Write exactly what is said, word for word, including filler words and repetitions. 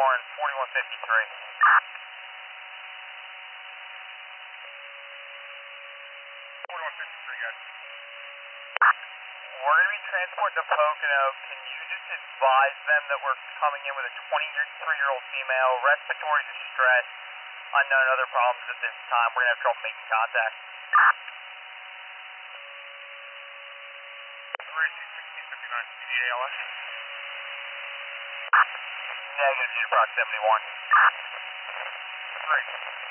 Warren, forty-one fifty-three. forty-one fifty-three, guys. We're going to be transporting to Pocono. Can you just advise them that we're coming in with a twenty-three-year-old female, respiratory distress, unknown other problems at this time? We're going to have trouble making contact. Emergency sixteen fifty-nine, C D A L S. Negative, due to proximity one. Great.